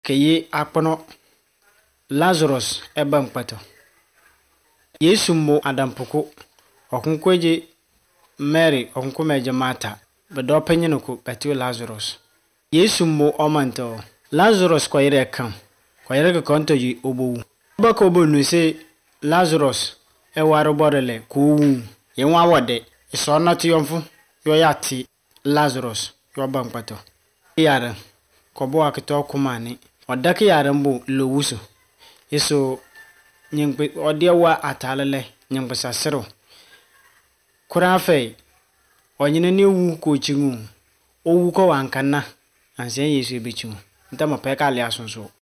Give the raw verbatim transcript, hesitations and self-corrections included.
Keye akpono Lazarus eba mkpato. Yesu mo adampoko okunkweje Mary okunkweje Martha bedo penyenuko betio Lazarus. Yesu mo omanto Lazarus kwayire kam kwayire konto yi obowu. Bako obo nu se Lazarus e waro borele ko wu yenwa wode so na tiyomfu yo yati Lazarus yo ba mkpato. Yara kobo akito kumani odake yara mbo lowuso. Yeso nyingbe odiawa atalele nyingbe sasero kura fe onyine ni wu ko chingu owu ko wankana anse Yesu ebichu ntama peka ali asonso